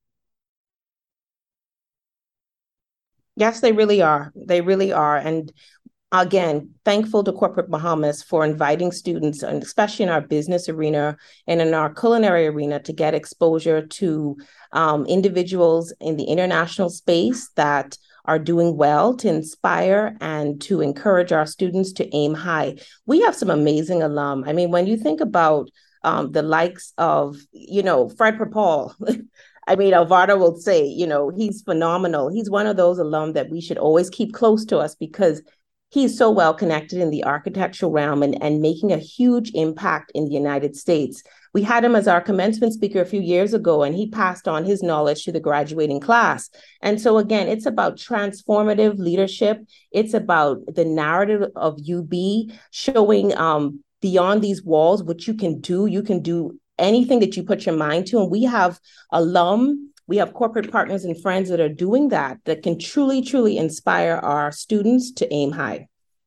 Yes, they really are. They really are. And again, thankful to Corporate Bahamas for inviting students, and especially in our business arena and in our culinary arena, to get exposure to um, individuals in the international space that are doing well, to inspire and to encourage our students to aim high. We have some amazing alum. I mean, when you think about um, the likes of, you know, Fred Perpall, I mean, Alvaro will say, you know, he's phenomenal. He's one of those alum that we should always keep close to us because he's so well connected in the architectural realm and, and making a huge impact in the United States. We had him as our commencement speaker a few years ago, and he passed on his knowledge to the graduating class. And so again, it's about transformative leadership. It's about the narrative of U B showing um, beyond these walls what you can do. You can do anything that you put your mind to. And we have alum, we have corporate partners and friends that are doing that, that can truly, truly inspire our students to aim high.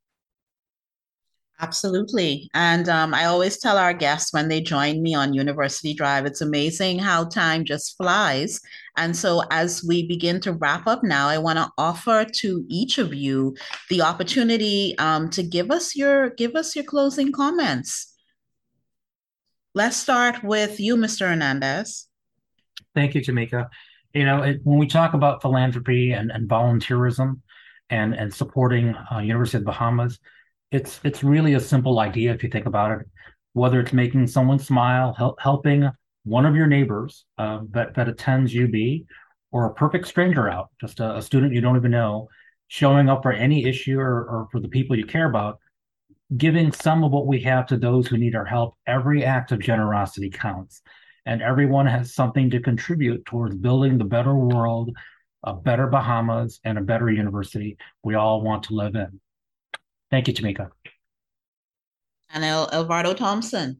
Absolutely. And um, I always tell our guests when they join me on University Drive, it's amazing how time just flies. And so as we begin to wrap up now, I want to offer to each of you the opportunity um, to give us your give us your closing comments. Let's start with you, Mister Hernandez. Thank you, Tamika. You know, it, when we talk about philanthropy and, and volunteerism and, and supporting uh, University of the Bahamas, it's it's really a simple idea if you think about it. Whether it's making someone smile, help, helping one of your neighbors uh, that, that attends U B, or a perfect stranger out, just a, a student you don't even know, showing up for any issue or, or for the people you care about, giving some of what we have to those who need our help. Every act of generosity counts. And everyone has something to contribute towards building the better world, a better Bahamas, and a better university we all want to live in. Thank you, Tamika. And El Alvaro Thompson.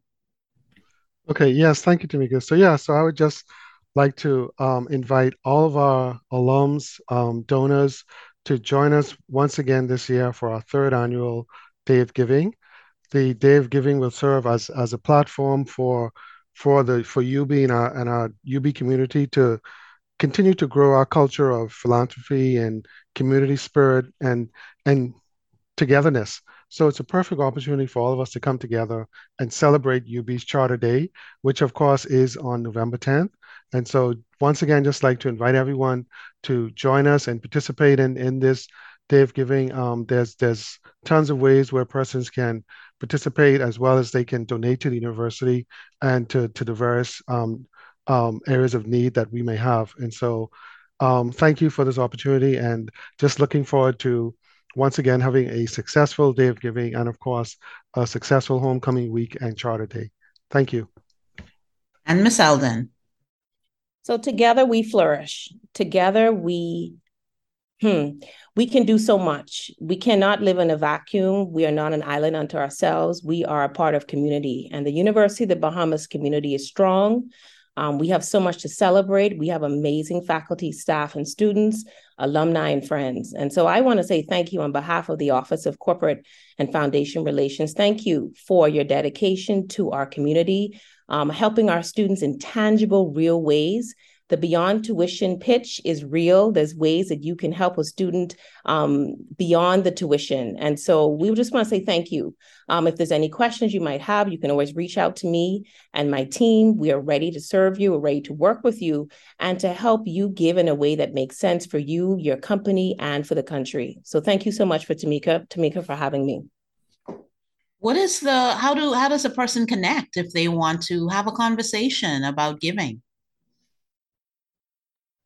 Okay, yes, thank you, Tamika. So yeah, so I would just like to um, invite all of our alums, um, donors to join us once again this year for our third annual Day of Giving. The Day of Giving will serve as, as a platform for for the for U B and our and our U B community to continue to grow our culture of philanthropy and community spirit and and togetherness. So it's a perfect opportunity for all of us to come together and celebrate U B's Charter Day, which of course is on November tenth. And so once again, just like to invite everyone to join us and participate in, in this Day of Giving. Um, there's there's tons of ways where persons can participate, as well as they can donate to the university and to, to the various um, um, areas of need that we may have. And so um, thank you for this opportunity, and just looking forward to once again having a successful Day of Giving, and of course, a successful homecoming week and Charter Day. Thank you. And Miz Eldon. So together we flourish. Together we, hmm, we can do so much. We cannot live in a vacuum. We are not an island unto ourselves. We are a part of community. And the University of the Bahamas community is strong. Um, we have so much to celebrate. We have amazing faculty, staff, and students, alumni, and friends. And so I want to say thank you on behalf of the Office of Corporate and Foundation Relations. Thank you for your dedication to our community, um, helping our students in tangible, real ways. The Beyond Tuition pitch is real. There's ways that you can help a student um, beyond the tuition. And so we just want to say thank you. Um, if there's any questions you might have, you can always reach out to me and my team. We are ready to serve you. We're ready to work with you and to help you give in a way that makes sense for you, your company, and for the country. So thank you so much for Tamika, Tamika for having me. What is the, how do, how does a person connect if they want to have a conversation about giving?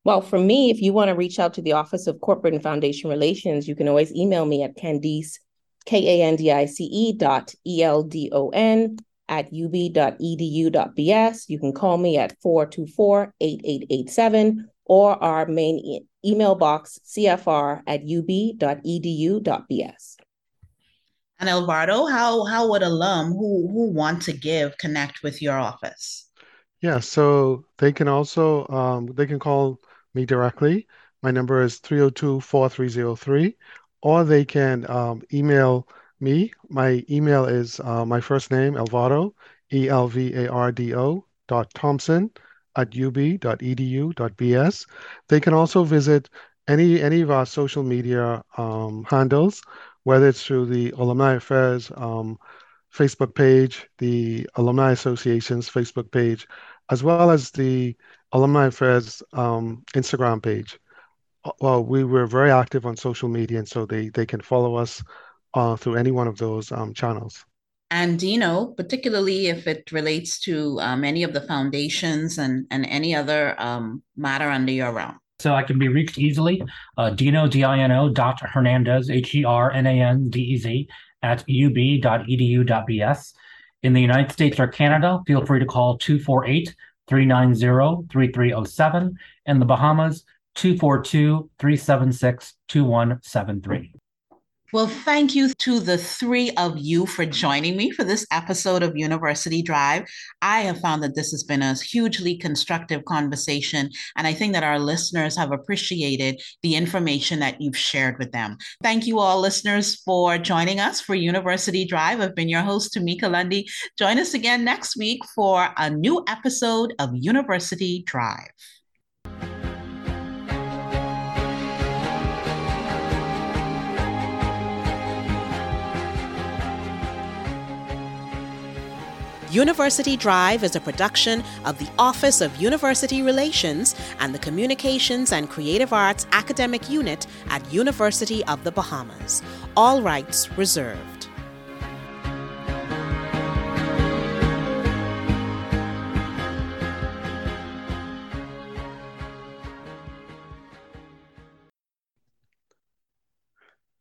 Well, for me, if you want to reach out to the Office of Corporate and Foundation Relations, you can always email me at Candice, K A N D I C E dot E L D O N at U B dot E D U dot B S. You can call me at four two four, eight eight eight seven or our main e- email box, C F R at U B dot E D U dot B S. And Alvaro, how, how would alum who, who want to give connect with your office? Yeah, so they can also um, they can call me directly. My number is three oh two, four three oh three, or they can um, email me. My email is uh, my first name, Alvaro, E L V A R D O dot Thompson at U B dot E D U dot B S. They can also visit any any of our social media um, handles, whether it's through the Alumni Affairs um, Facebook page, the Alumni Association's Facebook page, as well as the Alumni Affairs um, Instagram page. Uh, Well, we were very active on social media, and so they they can follow us uh, through any one of those um, channels. And Dino, particularly if it relates to um, any of the foundations and, and any other um, matter under your realm. So I can be reached easily, uh, Dino, D I N O dot Hernandez, H E R N A N D E Z, at U B dot E D U dot B S. In the United States or Canada, feel free to call two four eight, three nine zero, three three zero seven. In the Bahamas, two four two, three seven six, two one seven three. Well, thank you to the three of you for joining me for this episode of University Drive. I have found that this has been a hugely constructive conversation, and I think that our listeners have appreciated the information that you've shared with them. Thank you all, listeners, for joining us for University Drive. I've been your host, Tamika Lundy. Join us again next week for a new episode of University Drive. University Drive is a production of the Office of University Relations and the Communications and Creative Arts Academic Unit at University of the Bahamas. All rights reserved.